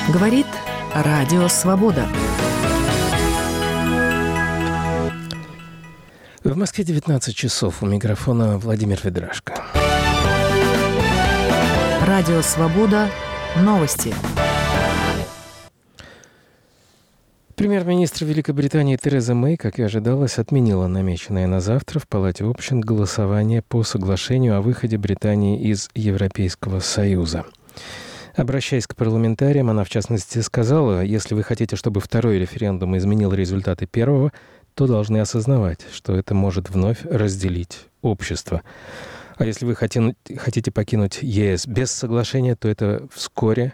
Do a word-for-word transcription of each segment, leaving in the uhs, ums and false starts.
Говорит Радио Свобода. В Москве девятнадцать часов. У микрофона Владимир Ведрашко. Радио Свобода. Новости. Премьер-министр Великобритании Тереза Мэй, как и ожидалось, отменила намеченное на завтра в Палате общин голосование по соглашению о выходе Британии из Европейского Союза. Обращаясь к парламентариям, она, в частности, сказала, если вы хотите, чтобы второй референдум изменил результаты первого, то должны осознавать, что это может вновь разделить общество. А если вы хотите покинуть ЕС без соглашения, то это вскоре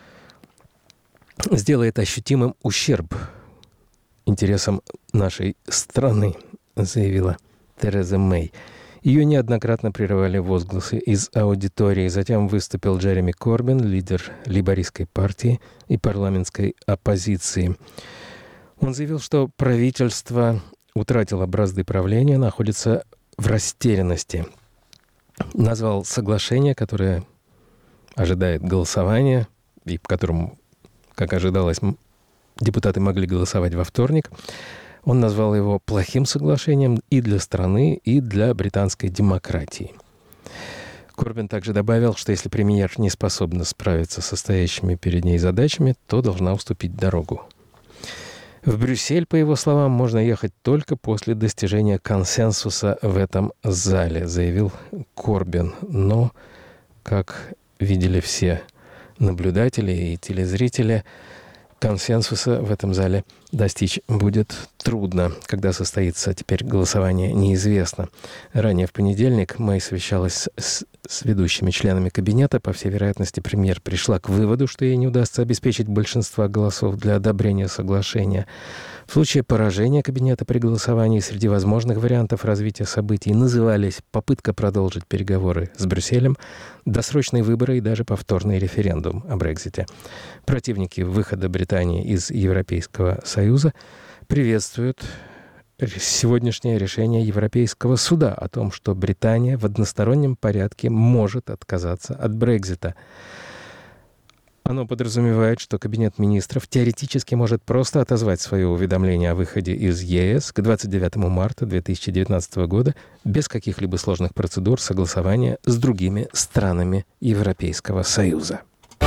сделает ощутимым ущерб интересам нашей страны, заявила Тереза Мэй. Ее неоднократно прерывали возгласы из аудитории. Затем выступил Джереми Корбин, лидер лейбористской партии и парламентской оппозиции. Он заявил, что правительство утратило бразды правления, находится в растерянности. Назвал соглашение, которое ожидает голосования, и по которому, как ожидалось, депутаты могли голосовать во вторник. Он назвал его плохим соглашением и для страны, и для британской демократии. Корбин также добавил, что если премьер не способна справиться со стоящими перед ней задачами, то должна уступить дорогу. В Брюссель, по его словам, можно ехать только после достижения консенсуса в этом зале, заявил Корбин. Но, как видели все наблюдатели и телезрители, консенсуса в этом зале достичь будет трудно. Когда состоится теперь голосование, неизвестно. Ранее в понедельник Мэй совещалась с, с ведущими членами кабинета. По всей вероятности, премьер пришла к выводу, что ей не удастся обеспечить большинство голосов для одобрения соглашения. В случае поражения кабинета при голосовании среди возможных вариантов развития событий назывались попытка продолжить переговоры с Брюсселем, досрочные выборы и даже повторный референдум о Брексите. Противники выхода Британии из Европейского Союза приветствуют сегодняшнее решение Европейского суда о том, что Британия в одностороннем порядке может отказаться от Брексита. Оно подразумевает, что Кабинет министров теоретически может просто отозвать свое уведомление о выходе из ЕС к двадцать девятому марта две тысячи девятнадцатого года без каких-либо сложных процедур согласования с другими странами Европейского Союза.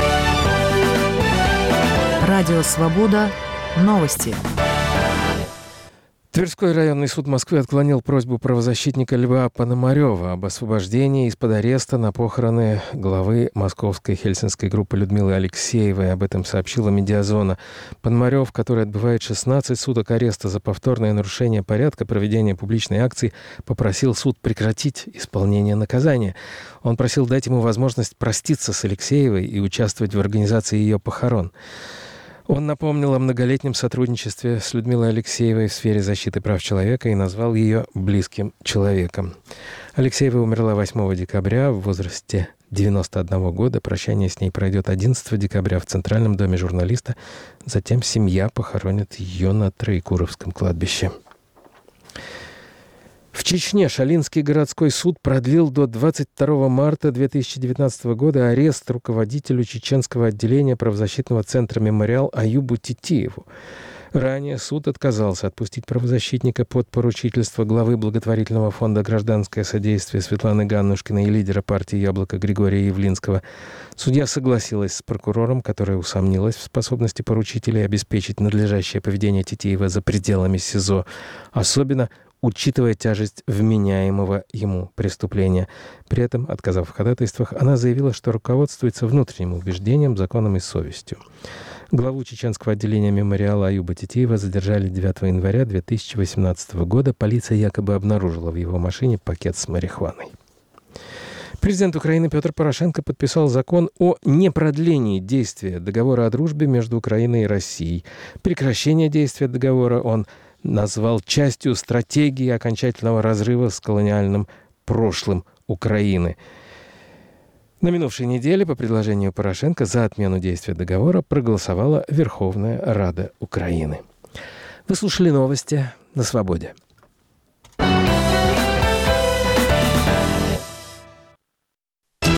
Радио Свобода. Новости. Тверской районный суд Москвы отклонил просьбу правозащитника Льва Пономарева об освобождении из-под ареста на похороны главы московской хельсинской группы Людмилы Алексеевой. Об этом сообщила «Медиазона». Пономарев, который отбывает шестнадцать суток ареста за повторное нарушение порядка проведения публичной акции, попросил суд прекратить исполнение наказания. Он просил дать ему возможность проститься с Алексеевой и участвовать в организации ее похорон. Он напомнил о многолетнем сотрудничестве с Людмилой Алексеевой в сфере защиты прав человека и назвал ее близким человеком. Алексеева умерла восьмого декабря в возрасте девяноста одного года. Прощание с ней пройдет одиннадцатого декабря в Центральном доме журналиста. Затем семья похоронит ее на Троекуровском кладбище. В Чечне Шалинский городской суд продлил до двадцать второго марта две тысячи девятнадцатого года арест руководителю чеченского отделения правозащитного центра «Мемориал» Аюбу Титиеву. Ранее суд отказался отпустить правозащитника под поручительство главы благотворительного фонда «Гражданское содействие» Светланы Ганнушкиной и лидера партии «Яблоко» Григория Явлинского. Судья согласилась с прокурором, которая усомнилась в способности поручителей обеспечить надлежащее поведение Титиева за пределами СИЗО, особенно учитывая тяжесть вменяемого ему преступления. При этом, отказав в ходатайствах, она заявила, что руководствуется внутренним убеждением, законом и совестью. Главу чеченского отделения «Мемориала» Аюба Титиева задержали девятого января две тысячи восемнадцатого года. Полиция якобы обнаружила в его машине пакет с марихуаной. Президент Украины Петр Порошенко подписал закон о непродлении действия договора о дружбе между Украиной и Россией. Прекращение действия договора он назвал частью стратегии окончательного разрыва с колониальным прошлым Украины. На минувшей неделе по предложению Порошенко за отмену действия договора проголосовала Верховная Рада Украины. Вы слушали новости на Свободе.